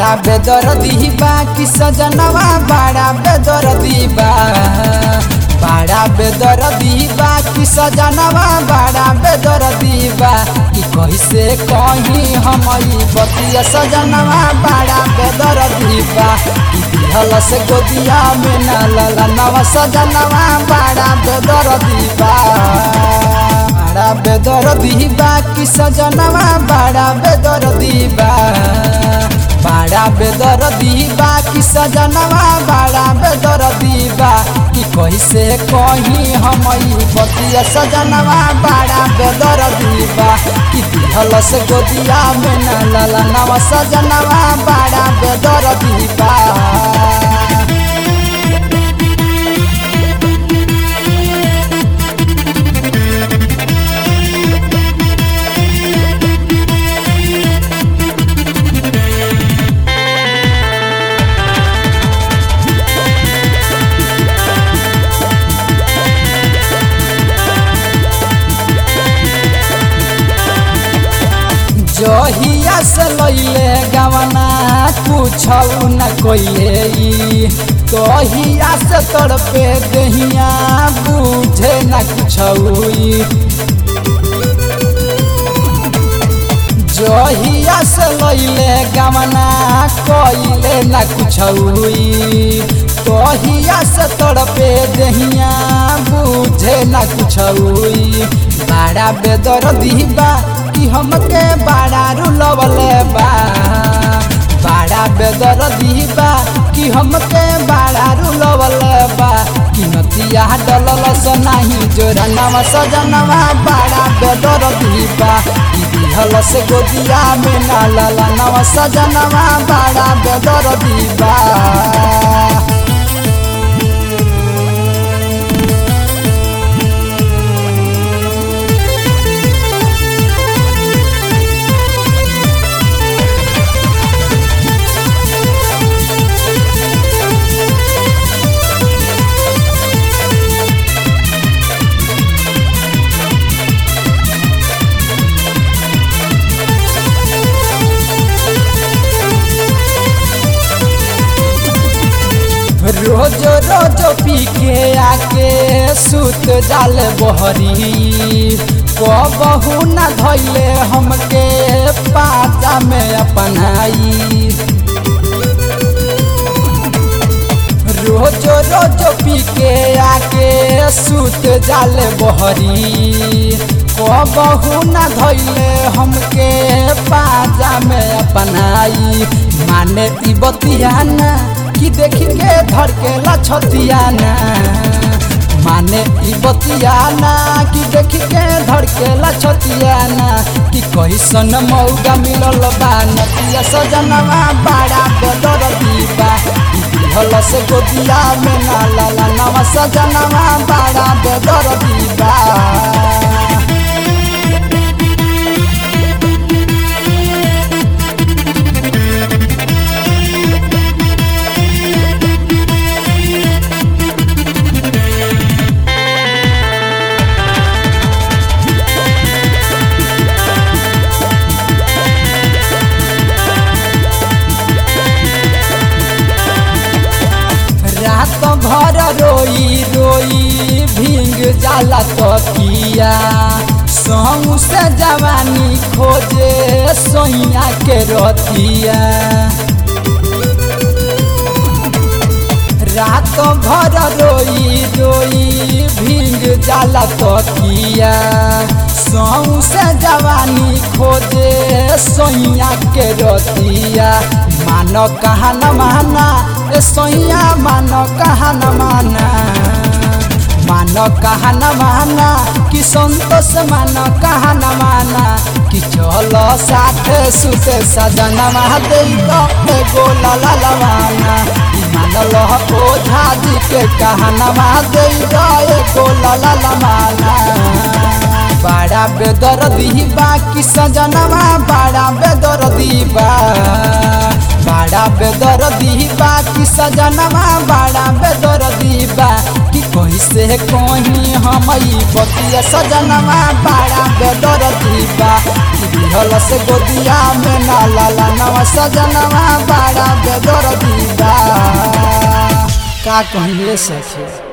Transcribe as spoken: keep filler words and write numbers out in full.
बड़ा बेदर्दी बा कि सजनवा बड़ा बेदर्दी बा बड़ा बेदर्दी बा कि सजनवा बड़ा बेदर्दी बा कि कैसे कहीं हम बतिया सजनवा बड़ा बेदर्दी बा कि दिहल से गोदिया में न ललनवा सजनवा बड़ा बेदर्दी बा बड़ा बेदर्दी बा कि सजनवा बड़ा बेदर्दी बा बड़ा बेदर्दी बा कि सजनवा बड़ा बेदर्दी बा कि कैसे कहीं हम बतिया सजनवा बड़ा बेदर्दी बा कि दिहल से गोदिया में न ललनवा सजनवा बड़ा बेदर्दी बा। जहिया से लैले गवना कुछ न कोइले तहिया से तड़पे दहिया बुझे न कुछ जहिया से लैले गवना कोइले न कुछ तहिया से तड़पे दहिया बुझे न कुछ बड़ा बेदर्दी बा कि हमके बड़ा रुलवले बा बड़ा बेदर्दी बा कि हमके बड़ा रुलवले बा कि नतिया डलल से नहीं जोरनवा सजनवा बड़ा बेदर्दी बा कि दिहल से गोदिया में न ललनवा सजनवा बड़ा बेदर्दी बा। रोज रोज पी के आके सुत जाल बहरी कबहू न धैले हमके पाजा में अपनाई रोज रोज पी के आके सुत जाल बहरी कबहू न धैले हमके पाजा में अपनाई माने ती बतियाना कि देखी के धर के लछतियाना माने ई बतियाना कि देखी के धर के लछतियाना कि कैसन मौका मिलल बा नतिया सजनवा बड़ा बेदर्दी बा दिहल से गोदिया में न ललनवा सजनवा बड़ा बेदर्दी बा। रात भर रोई रोई भींग जाला तकिया संग से जवानी खोजे सोइया के रतिया रात भर रोई रोई भींग जाला तकिया संग से जवानी खोजे सोइया के रतिया मानो कहा न माना ए सोइया मानो कहा न माना मानो कहा न माना कि संतोष मानो कहा न माना कि चलो साथ सुते सजनवा दे एगो लाला लवाना मानल ओझा जी के कहनवा दे एगो लाला लवाना बड़ा बेदर्दी बा कि सजनवा बड़ा बेदर्दी बा बड़ा बेदर्दी बा कि सजनवा बड़ा बेदर्दी बा कि कोई कैसे कहीं हम बतिया सजनवा बड़ा बेदर्दी बा दिहल से गोदिया में ना लाला नवा सजनवा बड़ा बेदर्दी बा का कहिए सखी।